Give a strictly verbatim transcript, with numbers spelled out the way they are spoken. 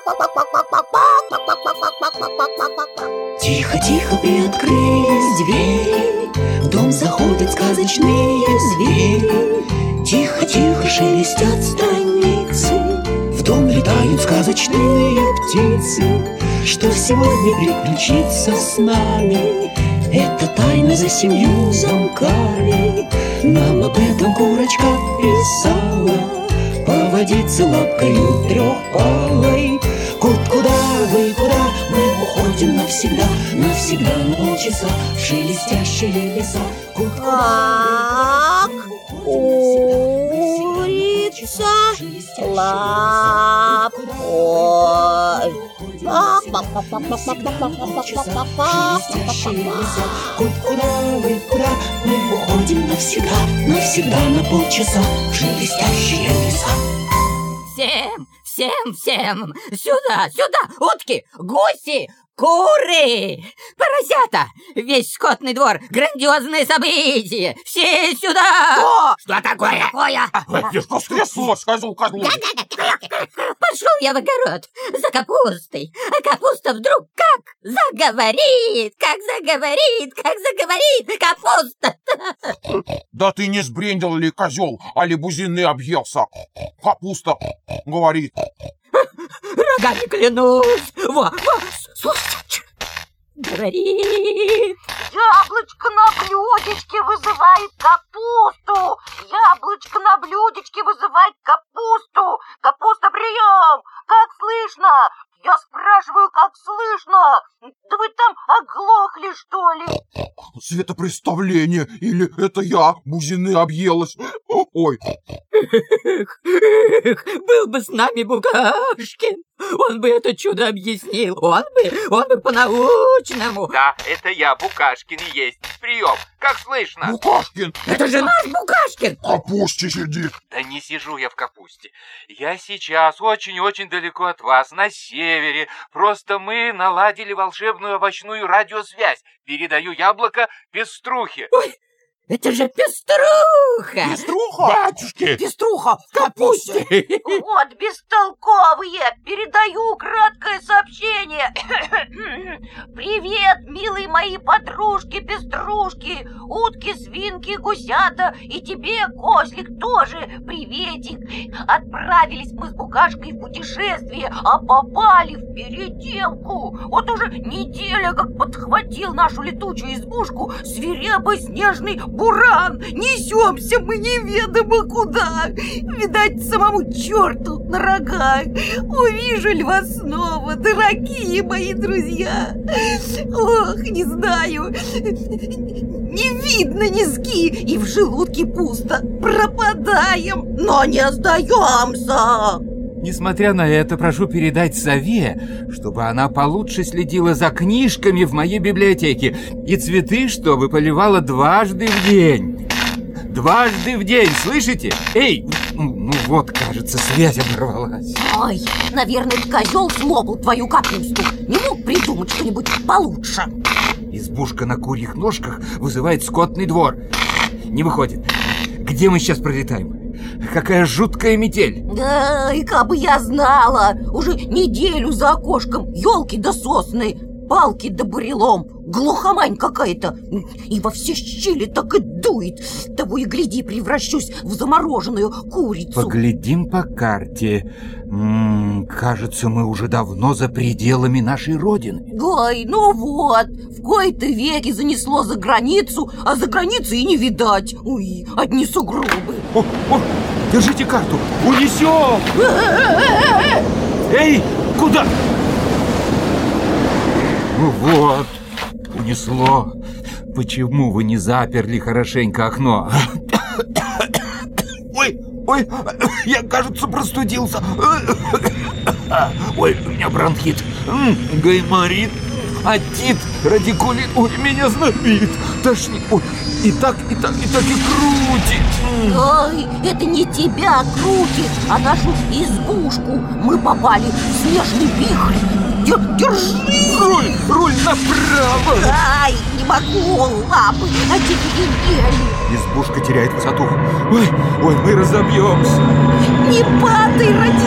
Тихо-тихо приоткрылись двери, в дом заходят сказочные звери. Тихо-тихо шелестят страницы, в дом летают сказочные птицы. Что сегодня приключится с нами, это тайна за семью замками. Нам об этом курочка писала, поводиться лапкою трехпалой. Кот, куда вы, куда? Мы уходим навсегда, навсегда на полчаса в шелестящие леса. Кот, Так, курица, лап, ой. Кот, куда вы, куда? Мы уходим навсегда, навсегда на полчаса в шелестящие леса. Всем, всем, всем! Сюда, сюда! Утки, гуси, куры, поросята! Весь скотный двор! Грандиозное событие! Все сюда! Что? Что такое? Такое? Что стряслось, козел козлу? Пошел я в огород за капустой, а капуста вдруг как заговорит, как заговорит, как заговорит капуста. Да ты не сбрендил ли, козел, а ли бузины объелся? Капуста говорит. Рогами клянусь. Во, во, слушай, говорит. Яблочко на блюдечке вызывает капусту. Яблочко на блюдечке вызывает капусту. Капуста, прием! Как слышно? Я спрашиваю, как слышно? Да вы там оглохли, что ли? Светопреставление, или это я, бузины объелась? Ой. Эх, эх, был бы с нами Букашкин, он бы это чудо объяснил, он бы, он бы по-научному. Да, это я, Букашкин, и есть. Прием, как слышно? Букашкин! Это же наш Букашкин! В капусте сидит. Да не сижу я в капусте. Я сейчас очень-очень далеко от вас, на севере. Просто мы наладили волшебную овощную радиосвязь. Передаю яблоко Пеструхе. Ой, это же Пеструха! Пеструха? Батюшки! Пеструха в капусте! Вот бестолковые! Передаю краткое сообщение. Привет, милые мои подружки-пеструшки, утки, свинки, гусята, и тебе, козлик, тоже приветик. Отправились мы с Букашкой в путешествие, а попали в переделку. Вот уже неделя как подхватил нашу летучую избушку свирепый снежный буран. Несемся мы неведомо куда. Видать, самому черту на рога. Увижу ли вас снова, дорогие мои друзья? Ох, не знаю. Не видно низги, и в желудке пусто. Пропадаем, но не сдаемся. Несмотря на это, прошу передать сове, чтобы она получше следила за книжками в моей библиотеке и цветы, чтобы поливала дважды в день. Дважды в день, слышите? Эй, ну вот, кажется, связь оборвалась. Ой, наверное, козел слопал твою капусту. Не мог придумать что-нибудь получше. Избушка на курьих ножках вызывает скотный двор. Не выходит. Где мы сейчас пролетаем? Какая жуткая метель. Да, и как бы я знала. Уже неделю за окошком елки да сосны, палки да бурелом, глухомань какая-то. И во все щели так и дует. Того и гляди, превращусь в замороженную курицу. Поглядим по карте. М-м, кажется, мы уже давно за пределами нашей родины. Ой, ну вот, в кои-то веки занесло за границу, а за границей и не видать. Ой, одни сугробы. О, о, держите карту, унесем! Эй, куда? Ну вот, унесло. Почему вы не заперли хорошенько окно? Ой, ой, я, кажется, простудился. Ой, у меня бронхит, гайморит, отит, радикулит. Ой, меня знобит, тошнит. Ой, и так, и так, и так и крутит. Ой, это не тебя крутит, а нашу избушку. Мы попали в снежный вихрь. Держи! Руль, руль направо! Ай, не могу, лапы одеревенели. Избушка теряет высоту. Ой, ой, мы разобьемся. Не падай, ради